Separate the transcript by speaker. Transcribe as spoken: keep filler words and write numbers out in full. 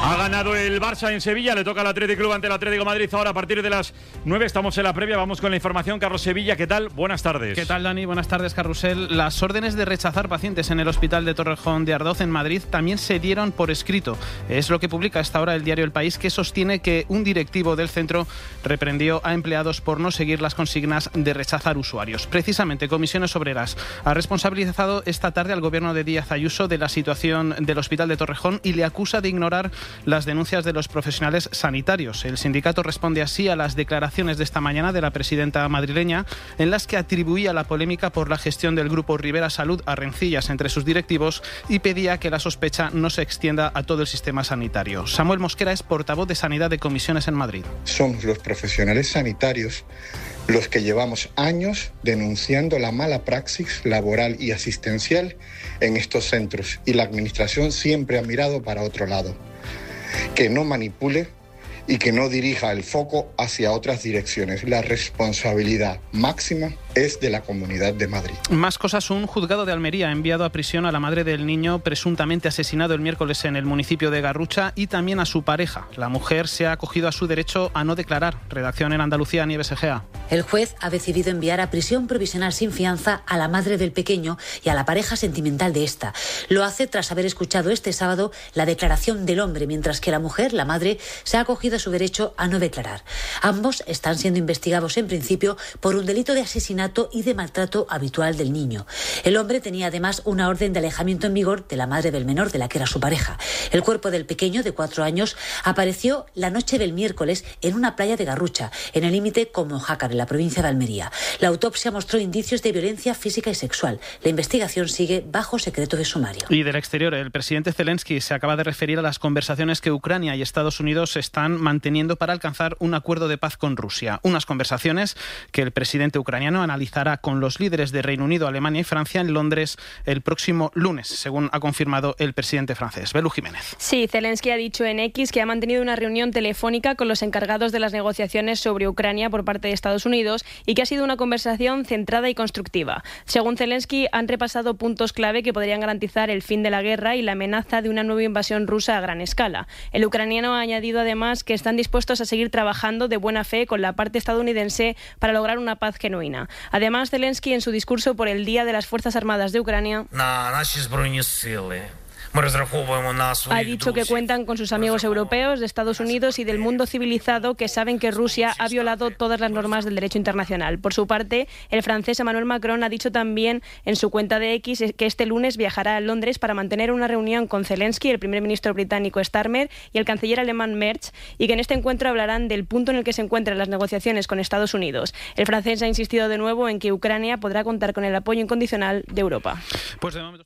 Speaker 1: Ha ganado el Barça en Sevilla, le toca al Athletic Club ante el Atlético de Madrid. Ahora a partir de las nueve estamos en la previa, vamos con la información. Carlos Sevilla, ¿qué tal? Buenas tardes.
Speaker 2: ¿Qué tal, Dani? Buenas tardes, Carrusel. Las órdenes de rechazar pacientes en el Hospital de Torrejón de Ardoz en Madrid también se dieron por escrito. Es lo que publica a esta hora el diario El País, que sostiene que un directivo del centro reprendió a empleados por no seguir las consignas de rechazar usuarios. Precisamente, Comisiones Obreras ha responsabilizado esta tarde al gobierno de Díaz Ayuso de la situación del Hospital de Torrejón y le acusa de ignorar las denuncias de los profesionales sanitarios. El sindicato responde así a las declaraciones de esta mañana de la presidenta madrileña, en las que atribuía la polémica por la gestión del grupo Rivera Salud a rencillas entre sus directivos y pedía que la sospecha no se extienda a todo el sistema sanitario. Samuel Mosquera es portavoz de Sanidad de Comisiones en Madrid.
Speaker 3: Somos los profesionales sanitarios los que llevamos años denunciando la mala praxis laboral y asistencial en estos centros, y la administración siempre ha mirado para otro lado. Que no manipule y que no dirija el foco hacia otras direcciones. La responsabilidad máxima es de la Comunidad de Madrid.
Speaker 2: Más cosas. Un juzgado de Almería ha enviado a prisión a la madre del niño presuntamente asesinado el miércoles en el municipio de Garrucha y también a su pareja. La mujer se ha acogido a su derecho a no declarar. Redacción en Andalucía, Nieves Egea.
Speaker 4: El juez ha decidido enviar a prisión provisional sin fianza a la madre del pequeño y a la pareja sentimental de esta. Lo hace tras haber escuchado este sábado la declaración del hombre, mientras que la mujer, la madre, se ha acogido a su derecho a no declarar. Ambos están siendo investigados en principio por un delito de asesinato y de maltrato habitual del niño. El hombre tenía además una orden de alejamiento en vigor de la madre del menor, de la que era su pareja. El cuerpo del pequeño, de cuatro años, apareció la noche del miércoles en una playa de Garrucha, en el límite con Mojácar, en la provincia de Almería. La autopsia mostró indicios de violencia física y sexual. La investigación sigue bajo secreto de sumario.
Speaker 2: Y del exterior, el presidente Zelensky se acaba de referir a las conversaciones que Ucrania y Estados Unidos están manteniendo para alcanzar un acuerdo de paz con Rusia. Unas conversaciones que el presidente ucraniano analizará con los líderes de Reino Unido, Alemania y Francia en Londres el próximo lunes, según ha confirmado el presidente francés. Belu Jiménez.
Speaker 5: Sí, Zelensky ha dicho en X que ha mantenido una reunión telefónica con los encargados de las negociaciones sobre Ucrania por parte de Estados Unidos y que ha sido una conversación centrada y constructiva. Según Zelensky, han repasado puntos clave que podrían garantizar el fin de la guerra y la amenaza de una nueva invasión rusa a gran escala. El ucraniano ha añadido además que están dispuestos a seguir trabajando de buena fe con la parte estadounidense para lograr una paz genuina. Además, Zelensky, en su discurso por el Día de las Fuerzas Armadas de Ucrania, ha dicho que cuentan con sus amigos europeos, de Estados Unidos y del mundo civilizado, que saben que Rusia ha violado todas las normas del derecho internacional. Por su parte, el francés Emmanuel Macron ha dicho también en su cuenta de X que este lunes viajará a Londres para mantener una reunión con Zelensky, el primer ministro británico Starmer y el canciller alemán Merz, y que en este encuentro hablarán del punto en el que se encuentran las negociaciones con Estados Unidos. El francés ha insistido de nuevo en que Ucrania podrá contar con el apoyo incondicional de Europa.
Speaker 2: Pues de momento...